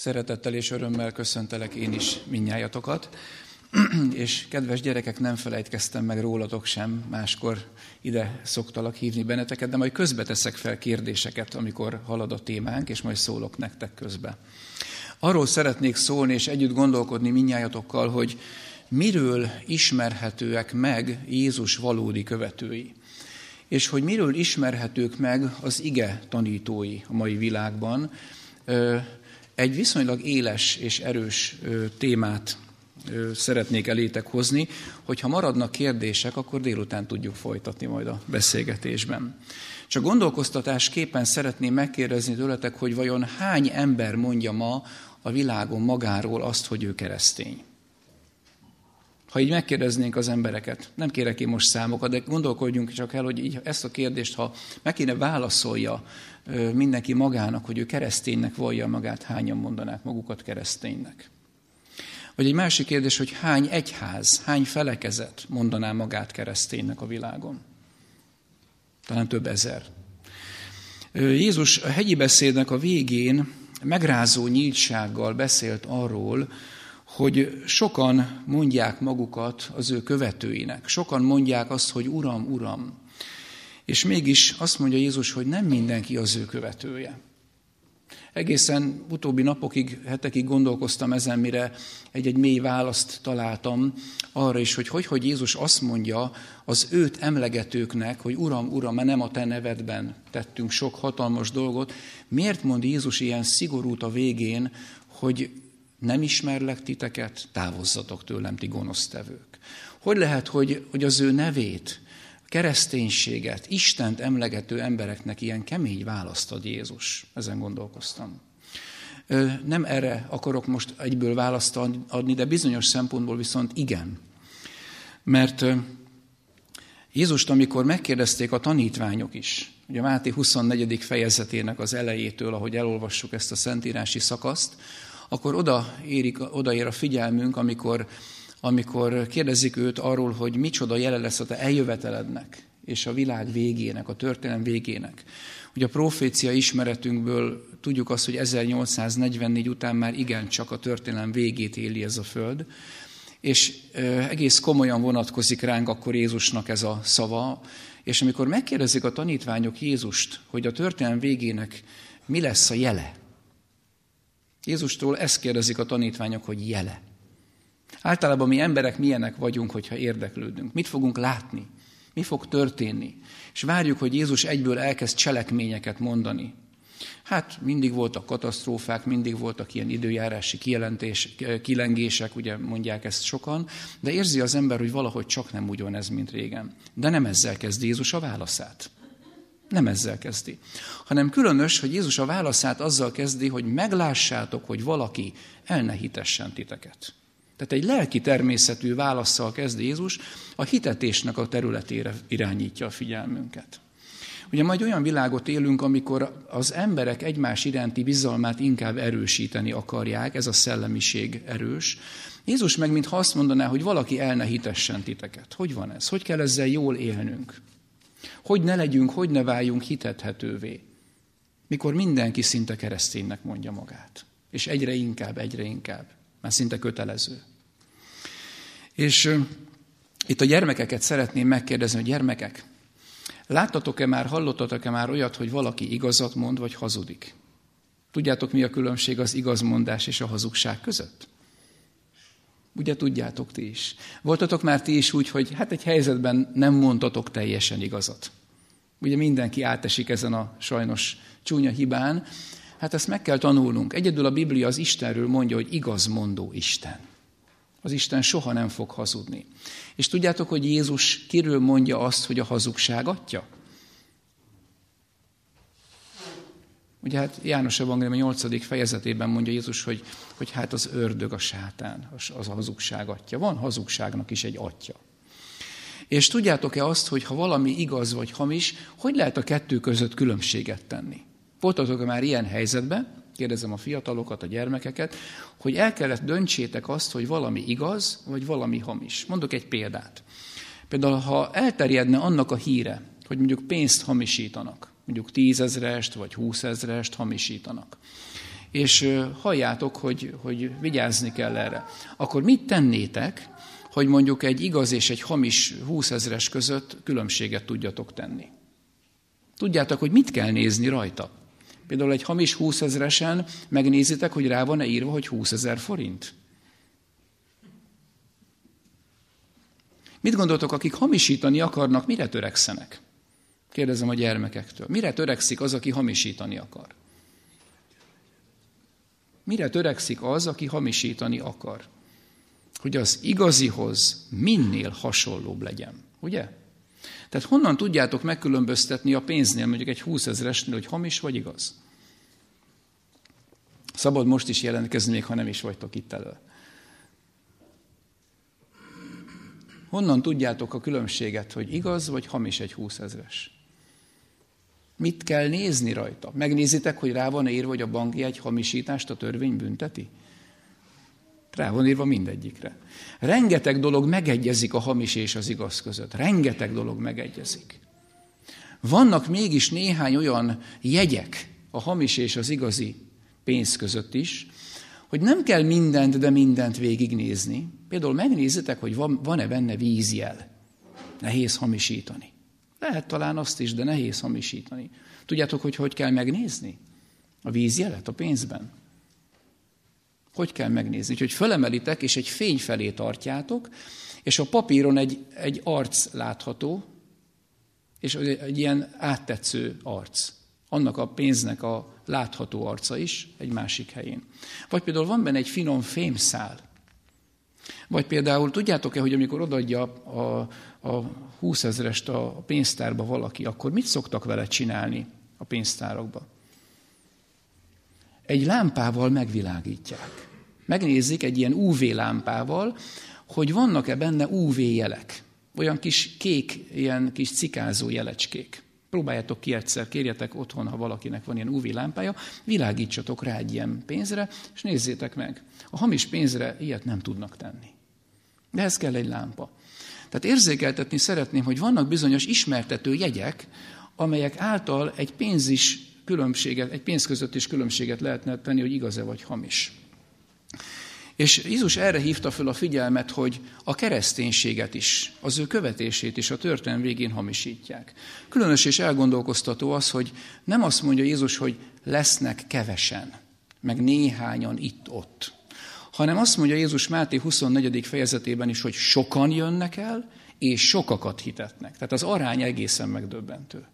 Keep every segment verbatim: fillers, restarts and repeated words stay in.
Szeretettel és örömmel köszöntelek én is mindnyájatokat, és kedves gyerekek, nem felejtkeztem meg rólatok sem, máskor ide szoktalak hívni benneteket, de majd közbe teszek fel kérdéseket, amikor halad a témánk, és majd szólok nektek közbe. Arról szeretnék szólni és együtt gondolkodni mindnyájatokkal, hogy miről ismerhetőek meg Jézus valódi követői, és hogy miről ismerhetők meg az ige tanítói a mai világban. Egy viszonylag éles és erős témát szeretnék elétek hozni, hogyha maradnak kérdések, akkor délután tudjuk folytatni majd a beszélgetésben. Csak gondolkoztatásképpen szeretném megkérdezni tőletek, hogy vajon hány ember mondja ma a világon magáról azt, hogy ő keresztény? Ha így megkérdeznénk az embereket, nem kérek én most számokat, de gondolkodjunk csak el, hogy így ezt a kérdést, ha meg kéne válaszolja mindenki magának, hogy ő kereszténynek vallja magát, hányan mondanák magukat kereszténynek? Vagy egy másik kérdés, hogy hány egyház, hány felekezet mondaná magát kereszténynek a világon? Talán több ezer. Jézus a hegyi beszédnek a végén megrázó nyíltsággal beszélt arról, hogy sokan mondják magukat az ő követőinek. Sokan mondják azt, hogy Uram, Uram. És mégis azt mondja Jézus, hogy nem mindenki az ő követője. Egészen utóbbi napokig, hetekig gondolkoztam ezen, mire egy-egy mély választ találtam arra is, hogy hogy, hogy Jézus azt mondja az őt emlegetőknek, hogy Uram, Uram, mert nem a te nevedben tettünk sok hatalmas dolgot. Miért mond Jézus ilyen szigorút a végén, hogy nem ismerlek titeket, távozzatok tőlem, ti gonosztevők? Hogy lehet, hogy, hogy az ő nevét, kereszténységet, Istent emlegető embereknek ilyen kemény választ ad Jézus? Ezen gondolkoztam. Nem erre akarok most egyből választ adni, de bizonyos szempontból viszont igen. Mert Jézust, amikor megkérdezték a tanítványok is, ugye Máté huszonnegyedik fejezetének az elejétől, ahogy elolvassuk ezt a szentírási szakaszt, akkor oda érik, odaér a figyelmünk, amikor, amikor kérdezik őt arról, hogy micsoda jele lesz a te eljövetelednek, és a világ végének, a történelem végének. Ugye a profécia ismeretünkből tudjuk azt, hogy ezernyolcszáznegyvennégy után már igencsak a történelem végét éli ez a föld, és egész komolyan vonatkozik ránk akkor Jézusnak ez a szava, és amikor megkérdezik a tanítványok Jézust, hogy a történelem végének mi lesz a jele, Jézustól ezt kérdezik a tanítványok, hogy jele. Általában mi emberek milyenek vagyunk, hogyha érdeklődünk. Mit fogunk látni? Mi fog történni? És várjuk, hogy Jézus egyből elkezd cselekményeket mondani. Hát mindig voltak katasztrófák, mindig voltak ilyen időjárási kijelentés, kilengések, ugye mondják ezt sokan, de érzi az ember, hogy valahogy csak nem ugyanez, mint régen. De nem ezzel kezd Jézus a válaszát. Nem ezzel kezdi, hanem különös, hogy Jézus a válaszát azzal kezdi, hogy meglássátok, hogy valaki el ne hitessen titeket. Tehát egy lelki természetű válasszal kezdi Jézus, a hitetésnek a területére irányítja a figyelmünket. Ugye majd olyan világot élünk, amikor az emberek egymás iránti bizalmát inkább erősíteni akarják, ez a szellemiség erős. Jézus meg mintha azt mondaná, hogy valaki el ne hitessen titeket. Hogy van ez? Hogy kell ezzel jól élnünk? Hogy ne legyünk, hogy ne váljunk hitethetővé, mikor mindenki szinte kereszténynek mondja magát. És egyre inkább, egyre inkább. Már szinte kötelező. És uh, itt a gyermekeket szeretném megkérdezni, hogy gyermekek, láttatok-e már, hallottatok-e már olyat, hogy valaki igazat mond, vagy hazudik? Tudjátok, mi a különbség az igazmondás és a hazugság között? Ugye tudjátok ti is. Voltatok már ti is úgy, hogy hát egy helyzetben nem mondtatok teljesen igazat. Ugye mindenki átesik ezen a sajnos csúnya hibán. Hát ezt meg kell tanulnunk. Egyedül a Biblia az Istenről mondja, hogy igazmondó Isten. Az Isten soha nem fog hazudni. És tudjátok, hogy Jézus kiről mondja azt, hogy a hazugság atya? Ugye hát János Evangélium nyolcadik fejezetében mondja Jézus, hogy, hogy hát az ördög, a sátán, az a hazugság atya. Van hazugságnak is egy atya. És tudjátok-e azt, hogy ha valami igaz vagy hamis, hogy lehet a kettő között különbséget tenni? Voltatok-e már ilyen helyzetben, kérdezem a fiatalokat, a gyermekeket, hogy el kellett döntsétek azt, hogy valami igaz, vagy valami hamis. Mondok egy példát. Például, ha elterjedne annak a híre, hogy mondjuk pénzt hamisítanak, mondjuk tízezrest vagy húszezrest hamisítanak, és halljátok, hogy, hogy vigyázni kell erre. Akkor mit tennétek, hogy mondjuk egy igaz és egy hamis húszezres között különbséget tudjatok tenni? Tudjátok, hogy mit kell nézni rajta? Például egy hamis húszezresen megnézitek, hogy rá van-e írva, hogy húszezer forint? Mit gondoltok, akik hamisítani akarnak, mire törekszenek? Kérdezem a gyermekektől. Mire törekszik az, aki hamisítani akar? Mire törekszik az, aki hamisítani akar? Hogy az igazihoz minél hasonlóbb legyen. Ugye? Tehát honnan tudjátok megkülönböztetni a pénznél, mondjuk egy húszezresnél, hogy hamis vagy igaz? Szabad most is jelentkezni, még ha nem is vagytok itt elő. Honnan tudjátok a különbséget, hogy igaz vagy hamis egy húszezres? Mit kell nézni rajta? Megnézitek, hogy rá van írva, hogy a bankjegy hamisítást a törvény bünteti? Rá van írva mindegyikre. Rengeteg dolog megegyezik a hamis és az igaz között. Rengeteg dolog megegyezik. Vannak mégis néhány olyan jegyek a hamis és az igazi pénz között is, hogy nem kell mindent, de mindent végignézni. Például megnézitek, hogy van, van-e benne vízjel. Nehéz hamisítani. Lehet talán azt is, de nehéz hamisítani. Tudjátok, hogy hogy kell megnézni a vízjelet a pénzben? Hogy kell megnézni? Úgyhogy fölemelitek, és egy fény felé tartjátok, és a papíron egy, egy arc látható, és egy ilyen áttetsző arc. Annak a pénznek a látható arca is egy másik helyén. Vagy például van benne egy finom fémszál. Vagy például tudjátok-e, hogy amikor odaadja a, a húszezrest a pénztárba valaki, akkor mit szoktak vele csinálni a pénztárakba? Egy lámpával megvilágítják. Megnézik egy ilyen ú vé lámpával, hogy vannak-e benne ú vé jelek. Olyan kis kék, ilyen kis cikázó jelecskék. Próbáljátok ki egyszer, kérjetek otthon, ha valakinek van ilyen ú vé lámpája, világítsatok rá egy ilyen pénzre, és nézzétek meg. A hamis pénzre ilyet nem tudnak tenni. De ez kell egy lámpa. Tehát érzékeltetni szeretném, hogy vannak bizonyos ismertető jegyek, amelyek által egy pénz is különbséget, egy pénz között is különbséget lehetne tenni, hogy igaz-e vagy hamis. És Jézus erre hívta föl a figyelmet, hogy a kereszténységet is, az ő követését is a történelem végén hamisítják. Különös és elgondolkoztató az, hogy nem azt mondja Jézus, hogy lesznek kevesen, meg néhányan itt-ott, hanem azt mondja Jézus Máté huszonnegyedik fejezetében is, hogy sokan jönnek el, és sokakat hitetnek. Tehát az arány egészen megdöbbentő.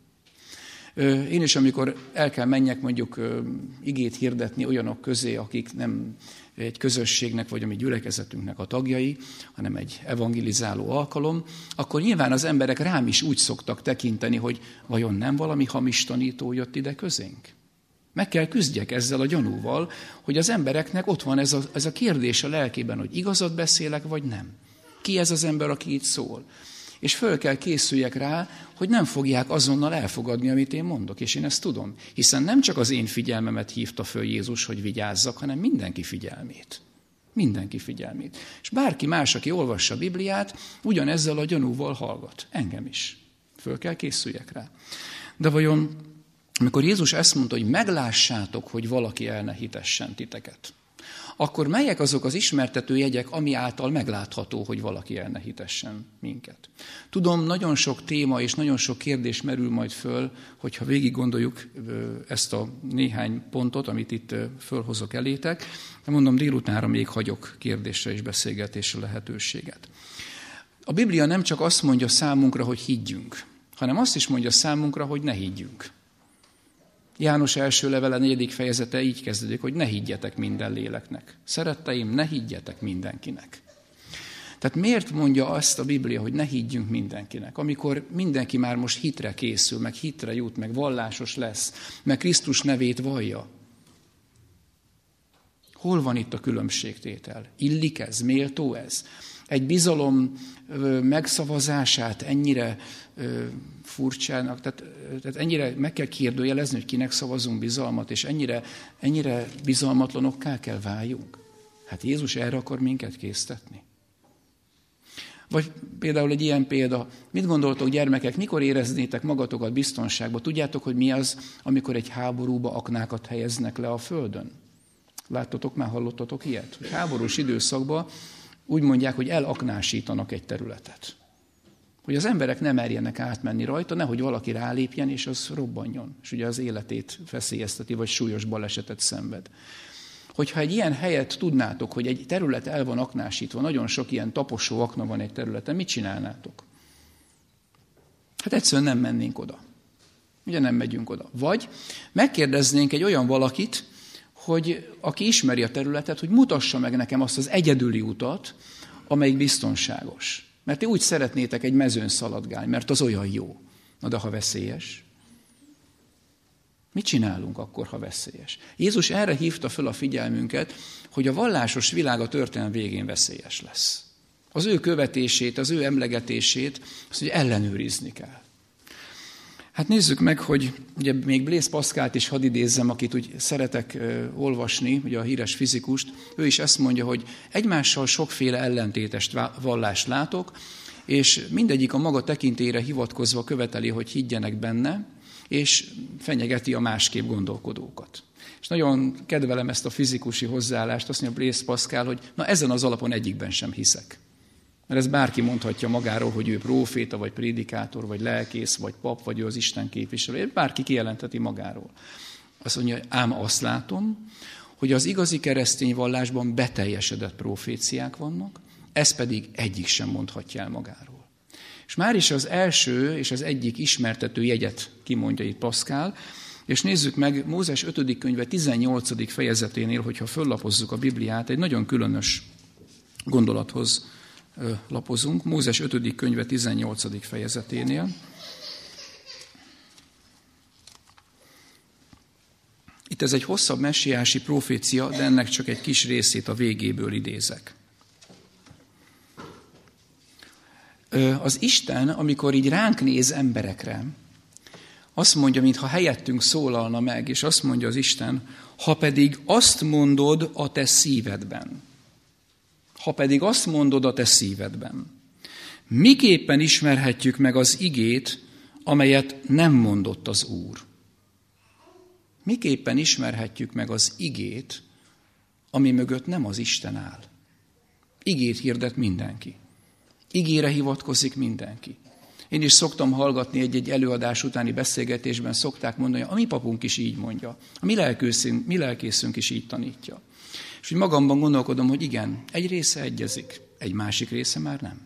Én is, amikor el kell menjek mondjuk igét hirdetni olyanok közé, akik nem egy közösségnek vagy a mi gyülekezetünknek a tagjai, hanem egy evangelizáló alkalom, akkor nyilván az emberek rám is úgy szoktak tekinteni, hogy vajon nem valami hamis tanító jött ide közénk? Meg kell küzdjek ezzel a gyanúval, hogy az embereknek ott van ez a, ez a kérdés a lelkében, hogy igazat beszélek, vagy nem. Ki ez az ember, aki így szól? És föl kell készüljek rá, hogy nem fogják azonnal elfogadni, amit én mondok, és én ezt tudom. Hiszen nem csak az én figyelmemet hívta föl Jézus, hogy vigyázzak, hanem mindenki figyelmét. Mindenki figyelmét. És bárki más, aki olvassa a Bibliát, ugyanezzel a gyanúval hallgat. Engem is. Föl kell készüljek rá. De vajon, amikor Jézus ezt mondta, hogy meglássátok, hogy valaki el ne hitessen titeket, akkor melyek azok az ismertető jegyek, ami által meglátható, hogy valaki el ne hitessen minket? Tudom, nagyon sok téma és nagyon sok kérdés merül majd föl, hogyha végig gondoljuk ezt a néhány pontot, amit itt fölhozok elétek. De mondom, délutánra még hagyok kérdésre és beszélgetésre lehetőséget. A Biblia nem csak azt mondja számunkra, hogy higgyünk, hanem azt is mondja számunkra, hogy ne higgyünk. János első levele negyedik fejezete így kezdődik, hogy ne higgyetek minden léleknek. Szeretteim, ne higgyetek mindenkinek. Tehát miért mondja azt a Biblia, hogy ne higgyünk mindenkinek, amikor mindenki már most hitre készül, meg hitre jut, meg vallásos lesz, meg Krisztus nevét vallja? Hol van itt a különbségtétel? Illik ez? Méltó ez? Egy bizalom megszavazását ennyire furcsának, tehát, tehát ennyire meg kell kérdőjelezni, hogy kinek szavazunk bizalmat, és ennyire, ennyire bizalmatlanokká kell váljunk. Hát Jézus erre akar minket késztetni. Vagy például egy ilyen példa, mit gondoltok gyermekek, mikor éreznétek magatokat biztonságban? Tudjátok, hogy mi az, amikor egy háborúba aknákat helyeznek le a földön? Láttatok már, hallottatok ilyet? Hogy háborús időszakban úgy mondják, hogy elaknásítanak egy területet. Hogy az emberek nem merjenek átmenni rajta, nehogy valaki rálépjen, és az robbanjon. És ugye az életét veszélyezteti, vagy súlyos balesetet szenved. Hogyha egy ilyen helyet tudnátok, hogy egy terület el van aknásítva, nagyon sok ilyen taposó akna van egy területen, mit csinálnátok? Hát egyszerűen nem mennénk oda. Ugye nem megyünk oda. Vagy megkérdeznénk egy olyan valakit, hogy aki ismeri a területet, hogy mutassa meg nekem azt az egyedüli utat, amelyik biztonságos. Mert ti úgy szeretnétek egy mezőn szaladgálni, mert az olyan jó. Na de ha veszélyes? Mit csinálunk akkor, ha veszélyes? Jézus erre hívta föl a figyelmünket, hogy a vallásos világ a történelem végén veszélyes lesz. Az ő követését, az ő emlegetését, azt, hogy ellenőrizni kell. Hát nézzük meg, hogy ugye még Blaise Pascalt is hadd idézzem, akit úgy szeretek uh, olvasni, ugye a híres fizikust, ő is ezt mondja, hogy egymással sokféle ellentétes vallást látok, és mindegyik a maga tekintélyére hivatkozva követeli, hogy higgyenek benne, és fenyegeti a másképp gondolkodókat. És nagyon kedvelem ezt a fizikusi hozzáállást, azt mondja Blaise Pascal, hogy na ezen az alapon egyikben sem hiszek. Mert ez bárki mondhatja magáról, hogy ő próféta, vagy prédikátor, vagy lelkész, vagy pap, vagy ő az Isten képviselő. Bárki kijelenteti magáról. Azt mondja, ám azt látom, hogy az igazi keresztény vallásban beteljesedett proféciák vannak, ez pedig egyik sem mondhatja el magáról. És már is az első és az egyik ismertető jegyet kimondja itt Pascal, és nézzük meg Mózes ötödik könyve tizennyolcadik fejezeténél, hogyha föllapozzuk a Bibliát, egy nagyon különös gondolathoz lapozunk. Mózes ötödik könyve tizennyolcadik fejezeténél. Itt ez egy hosszabb messiási profécia, de ennek csak egy kis részét a végéből idézek. Az Isten, amikor így ránk néz emberekre, azt mondja, mintha helyettünk szólalna meg, és azt mondja az Isten, ha pedig azt mondod a te szívedben, ha pedig azt mondod a te szívedben, miképpen ismerhetjük meg az igét, amelyet nem mondott az Úr? Miképpen ismerhetjük meg az igét, ami mögött nem az Isten áll? Igét hirdet mindenki. Igére hivatkozik mindenki. Én is szoktam hallgatni egy-egy előadás utáni beszélgetésben, szokták mondani, a mi papunk is így mondja, a mi lelkészünk, mi lelkészünk is így tanítja. És hogy magamban gondolkodom, hogy igen, egy része egyezik, egy másik része már nem.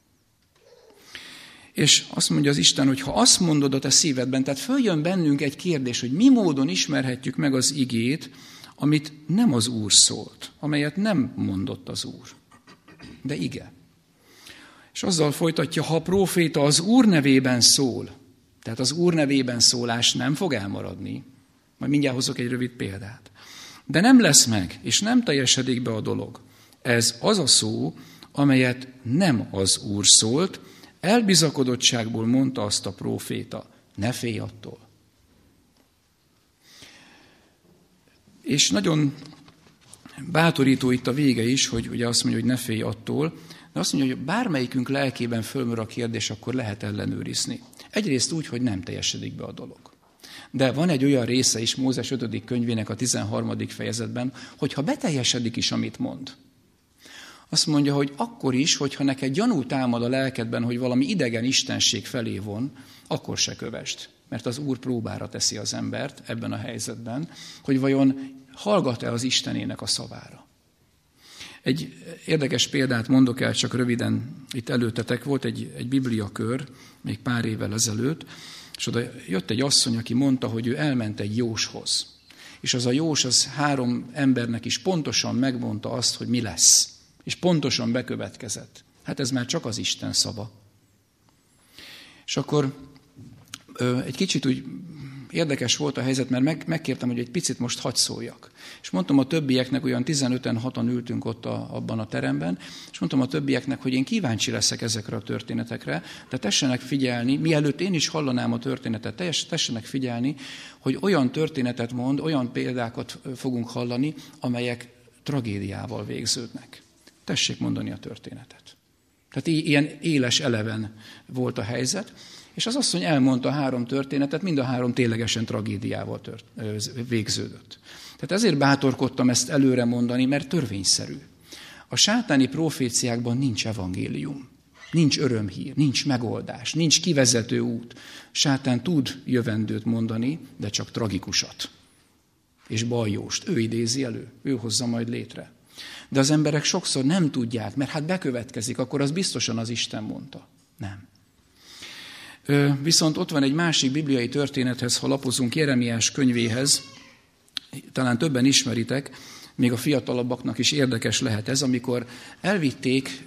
És azt mondja az Isten, hogy ha azt mondod a te szívedben, tehát följön bennünk egy kérdés, hogy mi módon ismerhetjük meg az igét, amit nem az Úr szólt, amelyet nem mondott az Úr. De igen. És azzal folytatja, ha a próféta az Úr nevében szól, tehát az Úr nevében szólás nem fog elmaradni, majd mindjárt hozok egy rövid példát, de nem lesz meg, és nem teljesedik be a dolog. Ez az a szó, amelyet nem az Úr szólt, elbizakodottságból mondta azt a próféta, ne félj attól. És nagyon bátorító itt a vége is, hogy ugye azt mondja, hogy ne félj attól, de azt mondja, hogy bármelyikünk lelkében fölmerül a kérdés, akkor lehet ellenőrizni. Egyrészt úgy, hogy nem teljesedik be a dolog. De van egy olyan része is Mózes ötödik könyvének a tizenharmadik fejezetben, hogy ha beteljesedik is, amit mond. Azt mondja, hogy akkor is, hogyha neked gyanú támad a lelkedben, hogy valami idegen istenség felé von, akkor se kövesd. Mert az Úr próbára teszi az embert ebben a helyzetben, hogy vajon hallgat-e az Istenének a szavára. Egy érdekes példát mondok el, csak röviden itt előttetek. Volt egy, egy bibliakör, még pár évvel ezelőtt, és oda jött egy asszony, aki mondta, hogy ő elment egy jóshoz. És az a jós, az három embernek is pontosan megmondta azt, hogy mi lesz. És pontosan bekövetkezett. Hát ez már csak az Isten szava. És akkor ö, egy kicsit úgy érdekes volt a helyzet, mert meg, megkértem, hogy egy picit most hadd szóljak. És mondtam a többieknek, olyan tizenöten hatan ültünk ott a, abban a teremben, és mondtam a többieknek, hogy én kíváncsi leszek ezekre a történetekre, de tessenek figyelni, mielőtt én is hallanám a történetet, tessenek figyelni, hogy olyan történetet mond, olyan példákat fogunk hallani, amelyek tragédiával végződnek. Tessék mondani a történetet. Tehát ilyen éles eleven volt a helyzet, és az asszony elmondta a három történetet, mind a három ténylegesen tragédiával tört, végződött. Tehát Tehát ezért bátorkodtam ezt előre mondani, mert törvényszerű. A sátáni proféciákban nincs evangélium, nincs örömhír, nincs megoldás, nincs kivezető út. Sátán tud jövendőt mondani, de csak tragikusat. És baljóst. Ő idézi elő, ő hozza majd létre. De az emberek sokszor nem tudják, mert hát bekövetkezik, akkor az biztosan az Isten mondta. Nem. Viszont ott van egy másik bibliai történethez, ha lapozunk Jeremiás könyvéhez, talán többen ismeritek, még a fiatalabbaknak is érdekes lehet ez, amikor elvitték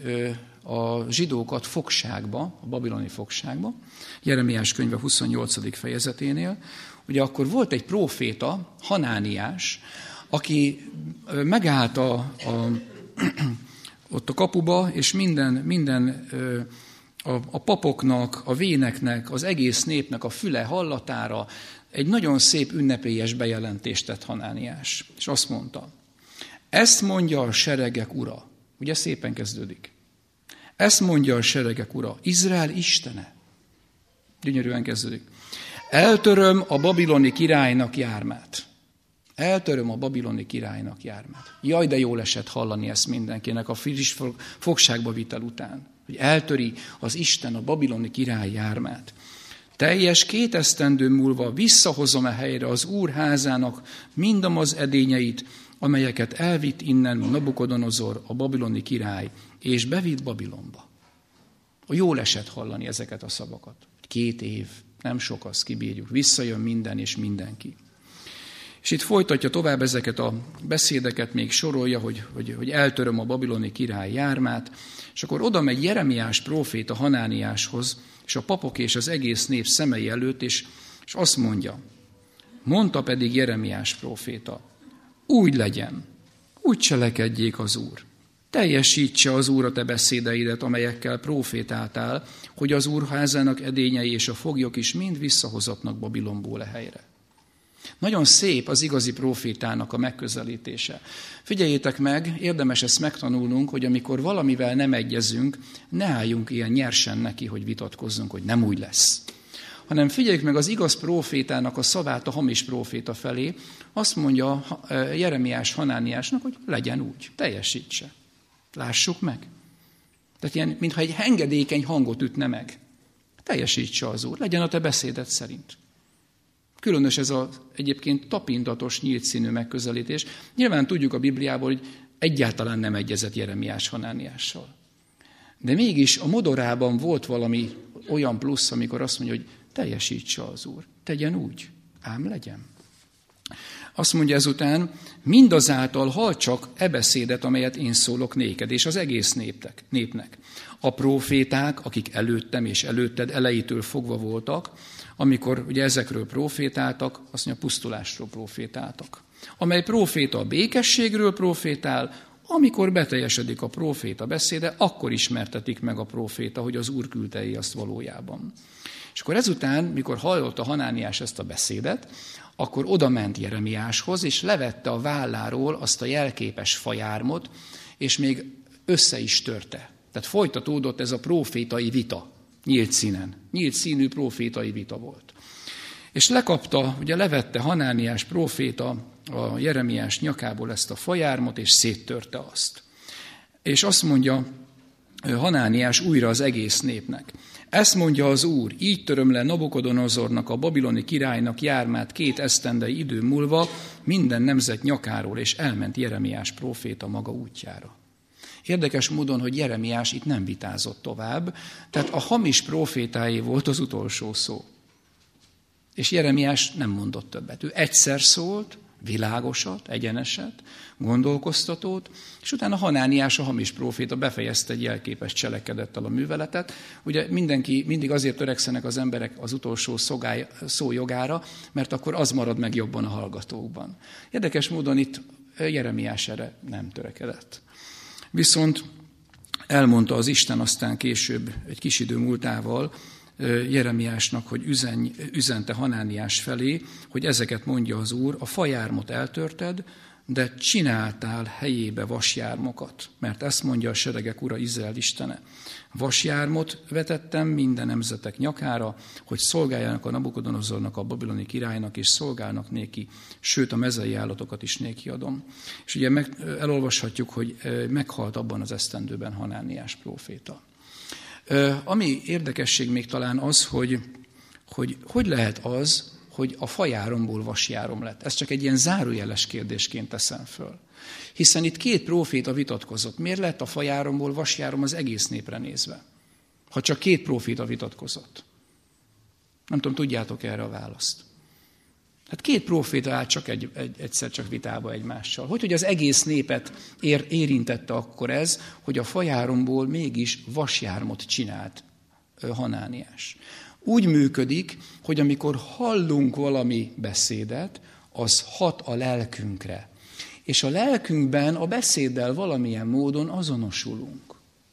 a zsidókat fogságba, a babiloni fogságba, Jeremiás könyve huszonnyolcadik fejezeténél. Ugye akkor volt egy próféta, Hanániás, aki megállt a, a, ott a kapuba, és minden, minden a, a papoknak, a véneknek, az egész népnek a füle hallatára egy nagyon szép ünnepélyes bejelentést tett Hanániás. És azt mondta, ezt mondja a seregek ura. Ugye szépen kezdődik. Ezt mondja a seregek ura, Izrael istene. Gyönyörűen kezdődik. Eltöröm a babiloni királynak jármát. Eltöröm a babiloni királynak jármát. Jaj, de jól esett hallani ezt mindenkinek a friss fogságba vitel után, hogy eltöri az Isten a babiloni király jármát. Teljes két esztendő múlva visszahozom a helyre az Úr házának mindamaz edényeit, amelyeket elvitt innen Nabukodonozor, a babiloni király, és bevitt Babilonba. Jól esett hallani ezeket a szavakat. Két év, nem sok, azt kibírjuk. Visszajön minden és mindenki. És itt folytatja tovább ezeket a beszédeket, még sorolja, hogy, hogy, hogy eltöröm a babiloni király jármát, és akkor oda megy Jeremiás próféta Hanániáshoz, és a papok és az egész nép szemei előtt, és, és azt mondja, mondta pedig Jeremiás próféta, úgy legyen, úgy cselekedjék az Úr. Teljesítse az Úr a te beszédeidet, amelyekkel prófétáltál, hogy az Úr házának edényei és a foglyok is mind visszahozatnak Babilonból a helyre. Nagyon szép az igazi prófétának a megközelítése. Figyeljétek meg, érdemes ezt megtanulnunk, hogy amikor valamivel nem egyezünk, ne álljunk ilyen nyersen neki, hogy vitatkozzunk, hogy nem úgy lesz. Hanem figyeljük meg az igaz prófétának a szavát a hamis próféta felé. Azt mondja Jeremiás Hanániásnak, hogy legyen úgy, teljesítse. Lássuk meg. Tehát ilyen, mintha egy engedékeny hangot ütne meg. Teljesítse az Úr, legyen a te beszéded szerint. Különös ez az egyébként tapintatos, nyílt színű megközelítés. Nyilván tudjuk a Bibliából, hogy egyáltalán nem egyezett Jeremiás Hanániással. De mégis a modorában volt valami olyan plusz, amikor azt mondja, hogy teljesítse az Úr. Tegyen úgy, ám legyen. Azt mondja ezután, mindazáltal hall csak e beszédet, amelyet én szólok néked, és az egész néptek, népnek. A próféták, akik előttem és előtted elejétől fogva voltak, amikor ugye ezekről profétáltak, azt mondja, pusztulásról profétáltak. Amely próféta a békességről profétál, amikor beteljesedik a próféta beszéde, akkor ismertetik meg a próféta, hogy az Úr küldte azt valójában. És akkor ezután, mikor hallotta Hanániás ezt a beszédet, akkor odament Jeremiáshoz, és levette a válláról azt a jelképes fajármot, és még össze is törte. Tehát folytatódott ez a prófétai vita, nyílt színen. Nyílt színű prófétai vita volt. És lekapta, ugye levette Hanániás próféta a Jeremiás nyakából ezt a fajármot, és széttörte azt. És azt mondja Hanániás újra az egész népnek. Ezt mondja az Úr, így töröm le Nabukodonozornak, a babiloni királynak jármát két esztendei idő múlva minden nemzet nyakáról, és elment Jeremiás próféta maga útjára. Érdekes módon, hogy Jeremiás itt nem vitázott tovább, tehát a hamis prófétáé volt az utolsó szó. És Jeremiás nem mondott többet. Ő egyszer szólt, világosat, egyeneset, gondolkoztatót, és utána Hanániás, a hamis próféta befejezte egy jelképes cselekedettel a műveletet. Ugye mindenki, mindig azért törekszenek az emberek az utolsó szogály, szó jogára, mert akkor az marad meg jobban a hallgatókban. Érdekes módon itt Jeremiás erre nem törekedett. Viszont elmondta az Isten aztán később, egy kis idő múltával, Jeremiásnak, hogy üzente Hanániás felé, hogy ezeket mondja az Úr, a fajármot eltörted, de csináltál helyébe vasjármokat, mert ezt mondja a seregek ura, Izrael istene. Vasjármot vetettem minden nemzetek nyakára, hogy szolgáljanak a Nabukodonozornak, a babiloni királynak, és szolgálnak néki, sőt a mezei állatokat is néki adom. És ugye meg, elolvashatjuk, hogy meghalt abban az esztendőben Hanániás próféta. Ami érdekesség még talán az, hogy hogy, hogy lehet az, hogy a fajáromból vasjárom lett. Ez csak egy ilyen zárójeles kérdésként teszem föl. Hiszen itt két próféta vitatkozott. Miért lett a fajáromból vasjárom az egész népre nézve? Ha csak két próféta vitatkozott. Nem tudom, tudjátok erre a választ. Hát két próféta állt csak egy, egy, egyszer csak vitába egymással. Hogy, hogy az egész népet ér, érintette akkor ez, hogy a fajáromból mégis vasjármot csinált Hanániás. Úgy működik, hogy amikor hallunk valami beszédet, az hat a lelkünkre. És a lelkünkben a beszéddel valamilyen módon azonosulunk.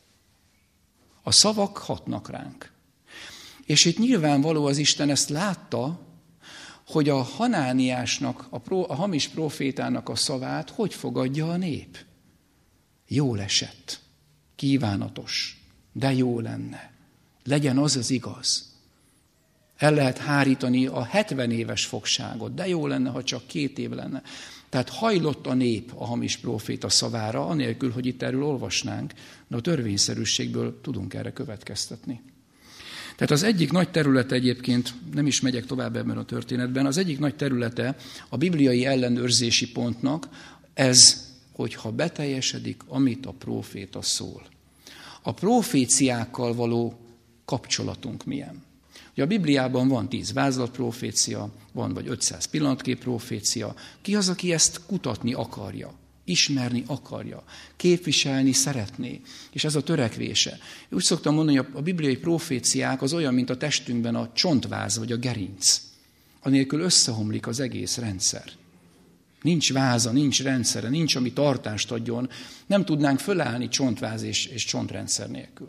A szavak hatnak ránk. És itt nyilvánvaló az Isten ezt látta, hogy a Hanániásnak, a, pró, a hamis prófétának a szavát hogy fogadja a nép. Jól esett, kívánatos, de jó lenne. Legyen az az igaz. El lehet hárítani a hetven éves fogságot, de jó lenne, ha csak két év lenne. Tehát hajlott a nép a hamis próféta szavára, anélkül, hogy itt erről olvasnánk, de a törvényszerűségből tudunk erre következtetni. Tehát az egyik nagy területe egyébként, nem is megyek tovább ebben a történetben, az egyik nagy területe a bibliai ellenőrzési pontnak ez, hogyha beteljesedik, amit a próféta szól. A próféciákkal való kapcsolatunk milyen? Ugye a Bibliában van tíz vázlatprófécia, van vagy ötszáz pillanatkép prófécia. Ki az, aki ezt kutatni akarja, ismerni akarja, képviselni szeretné, és ez a törekvése. Úgy szoktam mondani, hogy a bibliai próféciák az olyan, mint a testünkben a csontváz vagy a gerinc. Anélkül összeomlik az egész rendszer. Nincs váza, nincs rendszere, nincs, ami tartást adjon. Nem tudnánk fölállni csontváz és, és csontrendszer nélkül.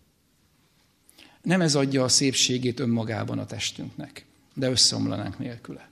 Nem ez adja a szépségét önmagában a testünknek, de összeomlanánk nélküle.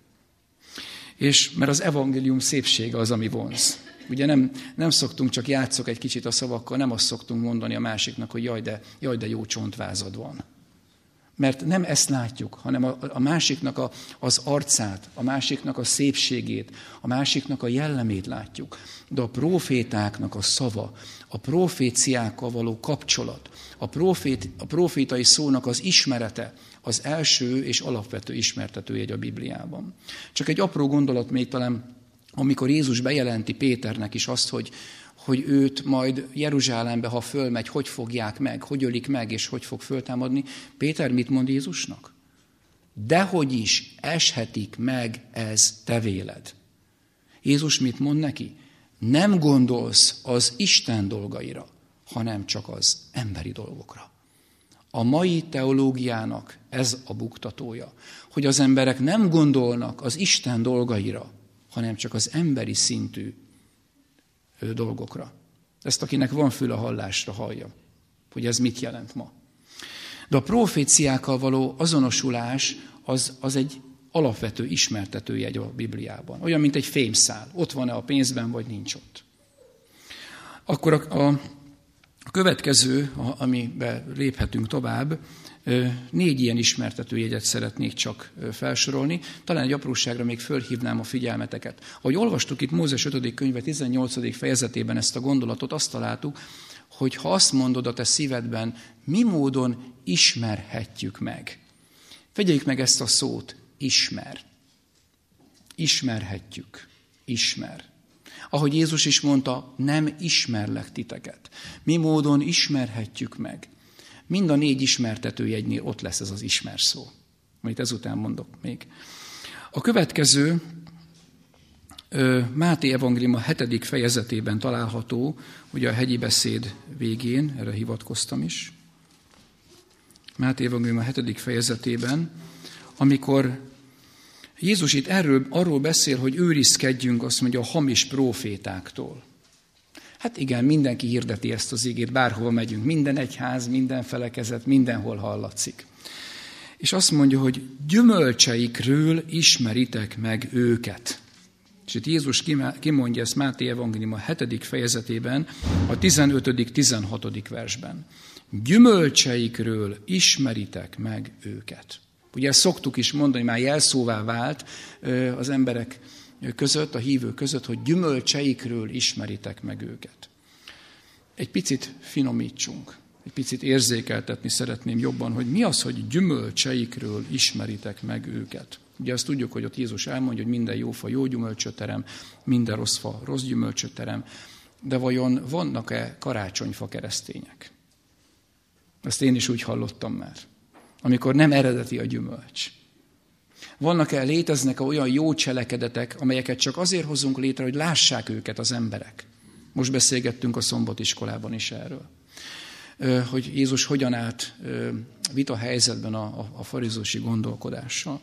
És mert az evangélium szépsége az, ami vonz. Ugye nem, nem szoktunk, csak játszok egy kicsit a szavakkal, nem azt szoktunk mondani a másiknak, hogy jaj, de, jaj, de jó csontvázad van. Mert nem ezt látjuk, hanem a, a másiknak a, az arcát, a másiknak a szépségét, a másiknak a jellemét látjuk. De a prófétáknak a szava, a próféciákkal való kapcsolat, a, prófét, a prófétai szónak az ismerete, az első és alapvető ismertetőjegy a Bibliában. Csak egy apró gondolat még talán, amikor Jézus bejelenti Péternek is azt, hogy, hogy őt majd Jeruzsálembe, ha fölmegy, hogy fogják meg, hogy ölik meg, és hogy fog föltámadni. Péter mit mond Jézusnak? Dehogy is eshetik meg ez te véled. Jézus mit mond neki? Nem gondolsz az Isten dolgaira, hanem csak az emberi dolgokra. A mai teológiának ez a buktatója, hogy az emberek nem gondolnak az Isten dolgaira, hanem csak az emberi szintű dolgokra. Ezt akinek van fül a hallásra hallja, hogy ez mit jelent ma. De a proféciákkal való azonosulás az, az egy alapvető ismertetőjegy a Bibliában. Olyan, mint egy fémszál. Ott van-e a pénzben, vagy nincs ott. Akkor a, a, a következő, a, amiben léphetünk tovább, négy ilyen ismertetőjegyet szeretnék csak felsorolni. Talán egy apróságra még fölhívnám a figyelmeteket. Ahogy olvastuk itt Mózes ötödik könyve tizennyolcadik fejezetében ezt a gondolatot, azt találtuk, hogy ha azt mondod a te szívedben, mi módon ismerhetjük meg. Figyeljük meg ezt a szót, ismer. Ismerhetjük. Ismer. Ahogy Jézus is mondta, nem ismerlek titeket. Mi módon ismerhetjük meg? Mind a négy ismertetőjegynél ott lesz ez az ismer szó, amit ezután mondok még. A következő Máté evangélium a hetedik fejezetében található, ugye a hegyi beszéd végén, erre hivatkoztam is. Máté evangélium a hetedik fejezetében, amikor Jézus itt erről, arról beszél, hogy őrizkedjünk, azt mondja, a hamis prófétáktól. Hát igen, mindenki hirdeti ezt az igét, bárhova megyünk, minden egyház, minden felekezet, mindenhol hallatszik. És azt mondja, hogy gyümölcseikről ismeritek meg őket. És itt Jézus kimondja ezt Máté evangélium a hetedik fejezetében, a tizenötödik tizenhatodik versben. Gyümölcseikről ismeritek meg őket. Ugye ezt szoktuk is mondani, már jelszóvá vált az emberek között, a hívők között, hogy gyümölcseikről ismeritek meg őket. Egy picit finomítsunk, egy picit érzékeltetni szeretném jobban, hogy mi az, hogy gyümölcseikről ismeritek meg őket. Ugye azt tudjuk, hogy ott Jézus elmondja, hogy minden jó fa jó gyümölcsöt terem, minden rossz fa rossz gyümölcsöt terem, de vajon vannak-e karácsonyfa keresztények? Ezt én is úgy hallottam már, amikor nem eredeti a gyümölcs. Vannak-e, léteznek-e olyan jó cselekedetek, amelyeket csak azért hozunk létre, hogy lássák őket az emberek? Most beszélgettünk a szombatiskolában is erről. Hogy Jézus hogyan állt vita helyzetben a, a farizósi gondolkodással.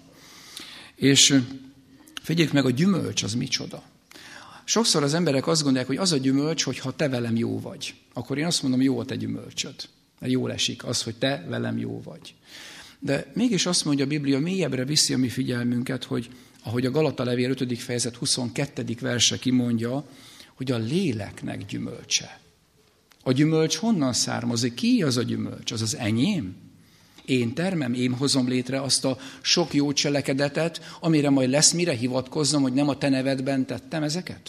És figyeljük meg, a gyümölcs az micsoda. Sokszor az emberek azt gondolják, hogy az a gyümölcs, hogy ha te velem jó vagy, akkor én azt mondom, jó a te gyümölcsöd. Mert jól esik az, hogy te velem jó vagy. De mégis azt mondja a Biblia, mélyebbre viszi a mi figyelmünket, hogy ahogy a Galata levél ötödik fejezet huszonkettedik verse kimondja, hogy a léleknek gyümölcse. A gyümölcs honnan származik? Ki az a gyümölcs? Az az enyém? Én termem, én hozom létre azt a sok jó cselekedetet, amire majd lesz mire hivatkoznom, hogy nem a te nevedben tettem ezeket?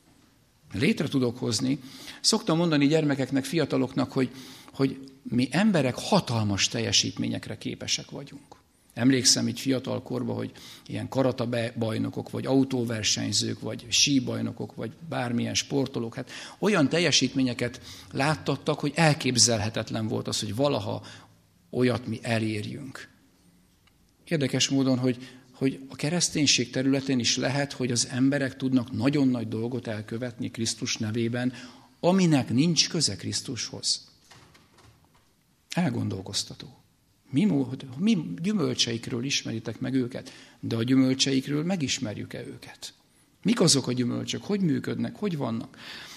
Létre tudok hozni. Szoktam mondani gyermekeknek, fiataloknak, hogy, hogy mi emberek hatalmas teljesítményekre képesek vagyunk. Emlékszem így fiatal korban, hogy ilyen karata bajnokok, vagy autóversenyzők, vagy síbajnokok, vagy bármilyen sportolók, hát olyan teljesítményeket láttattak, hogy elképzelhetetlen volt az, hogy valaha olyat mi elérjünk. Érdekes módon, hogy, hogy a kereszténység területén is lehet, hogy az emberek tudnak nagyon nagy dolgot elkövetni Krisztus nevében, aminek nincs köze Krisztushoz. Elgondolkoztató. Mi, mi gyümölcseikről ismeritek meg őket, de a gyümölcseikről megismerjük-e őket? Mik azok a gyümölcsök? Hogy működnek? Hogy vannak?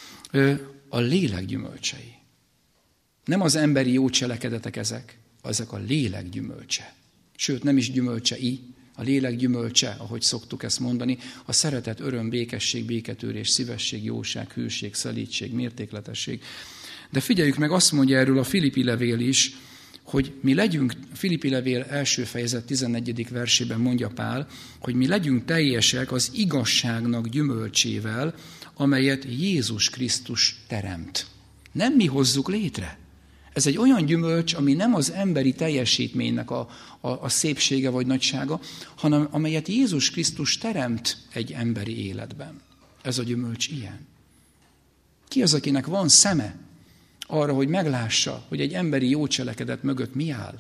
A lélek gyümölcsei. Nem az emberi jó cselekedetek ezek, ezek a lélek gyümölcse. Sőt, nem is gyümölcsei, a lélek gyümölcse, ahogy szoktuk ezt mondani, a szeretet, öröm, békesség, béketűrés, szívesség, jóság, hűség, szelídség, mértékletesség. De figyeljük meg, azt mondja erről a Filippi levél is, hogy mi legyünk, a Filippi levél első fejezet tizennegyedik versében mondja Pál, hogy mi legyünk teljesek az igazságnak gyümölcsével, amelyet Jézus Krisztus teremt. Nem mi hozzuk létre. Ez egy olyan gyümölcs, ami nem az emberi teljesítménynek a, a, a szépsége vagy nagysága, hanem amelyet Jézus Krisztus teremt egy emberi életben. Ez a gyümölcs ilyen. Ki az, akinek van szeme arra, hogy meglássa, hogy egy emberi jó cselekedet mögött mi áll?